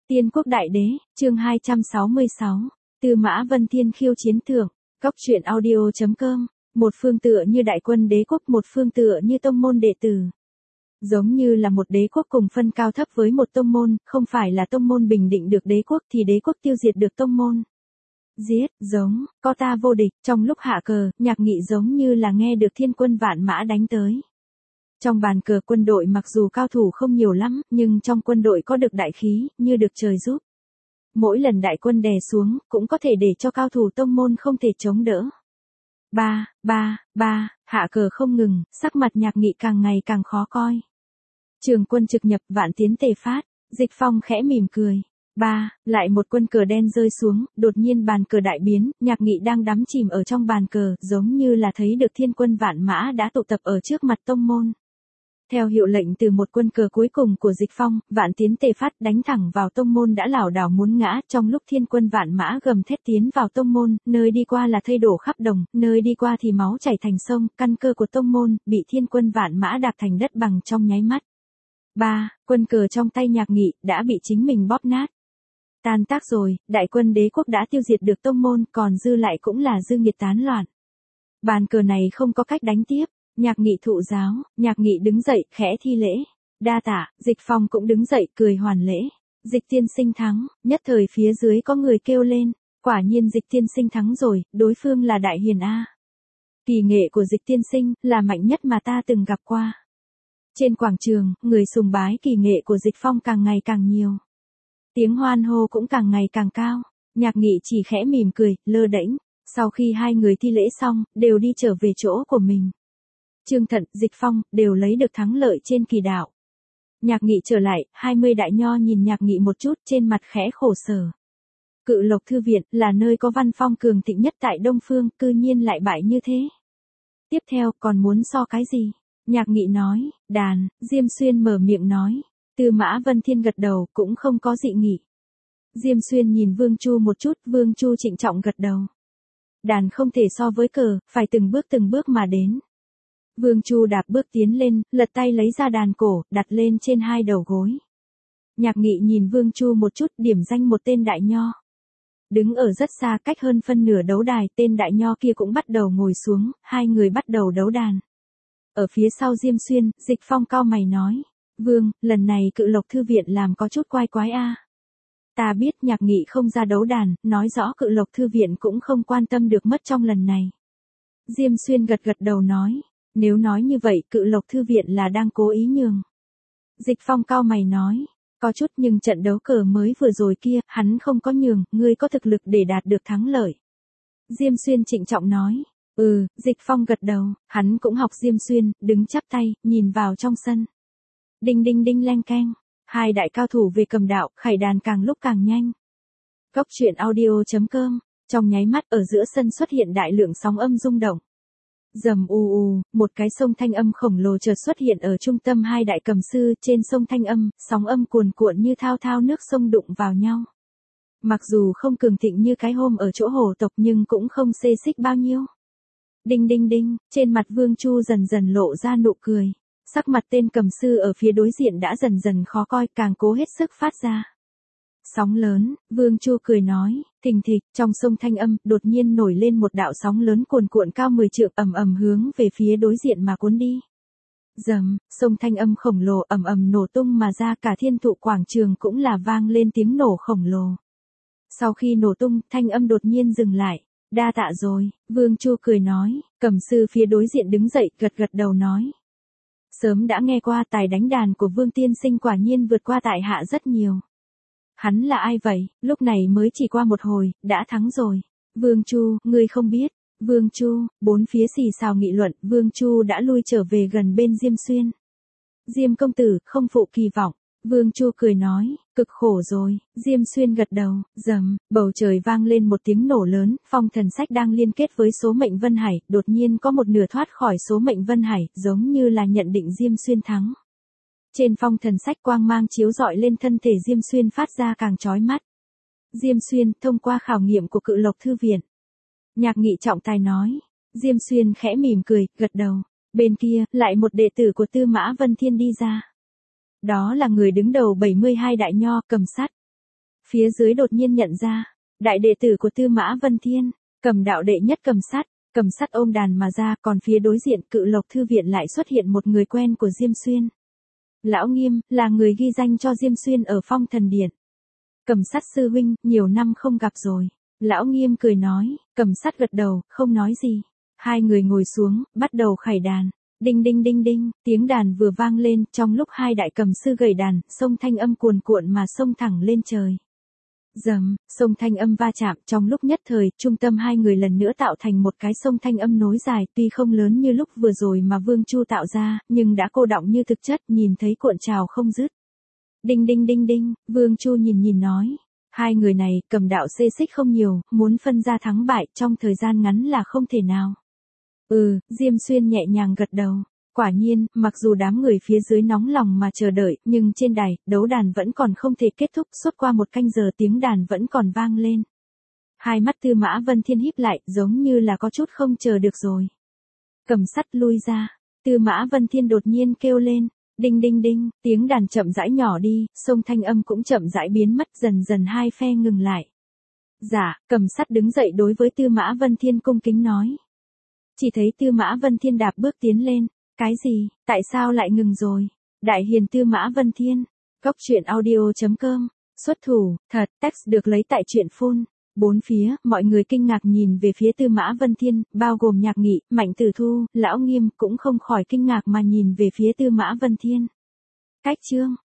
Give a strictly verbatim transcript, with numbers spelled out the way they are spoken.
Tiên quốc đại đế, chương hai trăm sáu mươi sáu. Tư Mã Vân Thiên khiêu chiến thượng. Cốc truyện audio chấm com. Một phương tựa như đại quân đế quốc, một phương tựa như tông môn đệ tử. Giống như là một đế quốc cùng phân cao thấp với một tông môn, không phải là tông môn bình định được đế quốc thì đế quốc tiêu diệt được tông môn. Giết, giống, có ta vô địch, trong lúc hạ cờ, Nhạc Nghị giống như là nghe được thiên quân vạn mã đánh tới. Trong bàn cờ quân đội mặc dù cao thủ không nhiều lắm, nhưng trong quân đội có được đại khí, như được trời giúp. Mỗi lần đại quân đè xuống, cũng có thể để cho cao thủ tông môn không thể chống đỡ. Ba, ba, ba, hạ cờ không ngừng, sắc mặt Nhạc Nghị càng ngày càng khó coi. Trường quân trực nhập, vạn tiến tề phát, Dịch Phong khẽ mỉm cười. Ba, lại một quân cờ đen rơi xuống, đột nhiên bàn cờ đại biến, Nhạc Nghị đang đắm chìm ở trong bàn cờ, giống như là thấy được thiên quân vạn mã đã tụ tập ở trước mặt tông môn. Theo hiệu lệnh từ một quân cờ cuối cùng của Dịch Phong, vạn tiến tề phát đánh thẳng vào tông môn đã lảo đảo muốn ngã, trong lúc thiên quân vạn mã gầm thét tiến vào tông môn, nơi đi qua là thây đổ khắp đồng, nơi đi qua thì máu chảy thành sông, căn cơ của tông môn, bị thiên quân vạn mã đạp thành đất bằng trong nháy mắt. Ba, quân cờ trong tay Nhạc Nghị, đã bị chính mình bóp nát. Tan tác rồi, đại quân đế quốc đã tiêu diệt được tông môn, còn dư lại cũng là dư nghiệt tán loạn. Bàn cờ này không có cách đánh tiếp. Nhạc Nghị thụ giáo, Nhạc Nghị đứng dậy, khẽ thi lễ. Đa tạ, Dịch Phong cũng đứng dậy, cười hoàn lễ. Dịch tiên sinh thắng, nhất thời phía dưới có người kêu lên. Quả nhiên Dịch tiên sinh thắng rồi, đối phương là Đại Hiền A. Kỳ nghệ của Dịch tiên sinh, là mạnh nhất mà ta từng gặp qua. Trên quảng trường, người sùng bái kỳ nghệ của Dịch Phong càng ngày càng nhiều. Tiếng hoan hô cũng càng ngày càng cao. Nhạc Nghị chỉ khẽ mỉm cười, lơ đễnh. Sau khi hai người thi lễ xong, đều đi trở về chỗ của mình. Trương Thận, Dịch Phong, đều lấy được thắng lợi trên kỳ đạo. Nhạc Nghị trở lại, hai mươi đại nho nhìn Nhạc Nghị một chút, trên mặt khẽ khổ sở. Cự Lộc Thư Viện, là nơi có văn phong cường thịnh nhất tại Đông Phương, cư nhiên lại bại như thế. Tiếp theo, còn muốn so cái gì? Nhạc Nghị nói, đàn, Diêm Xuyên mở miệng nói. Tư Mã Vân Thiên gật đầu, cũng không có dị nghị. Diêm Xuyên nhìn Vương Chu một chút, Vương Chu trịnh trọng gật đầu. Đàn không thể so với cờ, phải từng bước từng bước mà đến. Vương Chu đạp bước tiến lên, lật tay lấy ra đàn cổ, đặt lên trên hai đầu gối. Nhạc Nghị nhìn Vương Chu một chút, điểm danh một tên đại nho. Đứng ở rất xa, cách hơn phân nửa đấu đài, tên đại nho kia cũng bắt đầu ngồi xuống, hai người bắt đầu đấu đàn. Ở phía sau Diêm Xuyên, Dịch Phong cau mày nói. Vương, lần này Cự Lộc Thư Viện làm có chút quái quái a. Ta biết Nhạc Nghị không ra đấu đàn, nói rõ Cự Lộc Thư Viện cũng không quan tâm được mất trong lần này. Diêm Xuyên gật gật đầu nói. Nếu nói như vậy, Cự Lộc Thư Viện là đang cố ý nhường. Dịch Phong cau mày nói. Có chút, nhưng trận đấu cờ mới vừa rồi kia, hắn không có nhường, ngươi có thực lực để đạt được thắng lợi. Diêm Xuyên trịnh trọng nói. Ừ, Dịch Phong gật đầu, hắn cũng học Diêm Xuyên, đứng chắp tay, nhìn vào trong sân. Đinh đinh đinh leng keng. Hai đại cao thủ về cầm đạo, khải đàn càng lúc càng nhanh. Cốc truyện audio chấm com. Trong nháy mắt, ở giữa sân xuất hiện đại lượng sóng âm rung động. Rầm u u, một cái sông thanh âm khổng lồ chợt xuất hiện ở trung tâm hai đại cầm sư, trên sông thanh âm, sóng âm cuồn cuộn như thao thao nước sông đụng vào nhau. Mặc dù không cường thịnh như cái hôm ở chỗ hồ tộc nhưng cũng không xê xích bao nhiêu. Đinh đinh đinh, trên mặt Vương Chu dần dần lộ ra nụ cười. Sắc mặt tên cầm sư ở phía đối diện đã dần dần khó coi, càng cố hết sức phát ra. Sóng lớn, Vương Chu cười nói, thình thịch, trong sông thanh âm, đột nhiên nổi lên một đạo sóng lớn cuồn cuộn cao mười trượng ầm ầm hướng về phía đối diện mà cuốn đi. Rầm, sông thanh âm khổng lồ ầm ầm nổ tung mà ra, cả thiên thụ quảng trường cũng là vang lên tiếng nổ khổng lồ. Sau khi nổ tung, thanh âm đột nhiên dừng lại. Đa tạ rồi, Vương Chu cười nói, cầm sư phía đối diện đứng dậy, gật gật đầu nói. Sớm đã nghe qua tài đánh đàn của Vương tiên sinh quả nhiên vượt qua tại hạ rất nhiều. Hắn là ai vậy, lúc này mới chỉ qua một hồi, đã thắng rồi. Vương Chu, ngươi không biết. Vương Chu, bốn phía xì xào nghị luận, Vương Chu đã lui trở về gần bên Diêm Xuyên. Diêm công tử, không phụ kỳ vọng. Vương Chu cười nói, cực khổ rồi. Diêm Xuyên gật đầu, rầm, bầu trời vang lên một tiếng nổ lớn, phong thần sách đang liên kết với số mệnh Vân Hải, đột nhiên có một nửa thoát khỏi số mệnh Vân Hải, giống như là nhận định Diêm Xuyên thắng. Trên phong thần sách quang mang chiếu rọi lên thân thể Diêm Xuyên phát ra càng chói mắt. Diêm Xuyên, thông qua khảo nghiệm của Cự Lộc Thư Viện. Nhạc Nghị trọng tài nói. Diêm Xuyên khẽ mỉm cười, gật đầu. Bên kia, lại một đệ tử của Tư Mã Vân Thiên đi ra. Đó là người đứng đầu bảy mươi hai đại nho, cầm sắt. Phía dưới đột nhiên nhận ra, đại đệ tử của Tư Mã Vân Thiên, Cầm đạo đệ nhất Cầm Sắt, Cầm Sắt ôm đàn mà ra, còn phía đối diện Cự Lộc thư viện lại xuất hiện một người quen của Diêm Xuyên. Lão Nghiêm, là người ghi danh cho Diêm Xuyên ở Phong Thần Điện. Cầm Sắt sư huynh, nhiều năm không gặp rồi. Lão Nghiêm cười nói, Cầm Sắt gật đầu, không nói gì. Hai người ngồi xuống, bắt đầu khải đàn. Đinh đinh đinh đinh, tiếng đàn vừa vang lên, trong lúc hai đại cầm sư gầy đàn, sông thanh âm cuồn cuộn mà sông thẳng lên trời. Dầm, sông thanh âm va chạm, trong lúc nhất thời, trung tâm hai người lần nữa tạo thành một cái sông thanh âm nối dài, tuy không lớn như lúc vừa rồi mà Vương Chu tạo ra, nhưng đã cô đọng như thực chất, nhìn thấy cuộn trào không dứt. Đinh đinh đinh đinh, Vương Chu nhìn nhìn nói, hai người này, Cầm đạo xê xích không nhiều, muốn phân ra thắng bại trong thời gian ngắn là không thể nào. Ừ, Diêm Xuyên nhẹ nhàng gật đầu. Quả nhiên, mặc dù đám người phía dưới nóng lòng mà chờ đợi, nhưng trên đài, đấu đàn vẫn còn không thể kết thúc, suốt qua một canh giờ tiếng đàn vẫn còn vang lên. Hai mắt Tư Mã Vân Thiên híp lại, giống như là có chút không chờ được rồi. Cầm Sắt lui ra, Tư Mã Vân Thiên đột nhiên kêu lên, đinh đinh đinh, tiếng đàn chậm rãi nhỏ đi, sông thanh âm cũng chậm rãi biến mất, dần dần hai phe ngừng lại. Dạ, Cầm Sắt đứng dậy đối với Tư Mã Vân Thiên cung kính nói. Chỉ thấy Tư Mã Vân Thiên đạp bước tiến lên. Cái gì, tại sao lại ngừng rồi? Đại hiền Tư Mã Vân Thiên. Góc truyện audio chấm com. Xuất thủ, thật, text được lấy tại truyện phun. Bốn phía, mọi người kinh ngạc nhìn về phía Tư Mã Vân Thiên, bao gồm Nhạc Nghị, Mạnh Tử Thu, Lão Nghiêm cũng không khỏi kinh ngạc mà nhìn về phía Tư Mã Vân Thiên. Cách chương.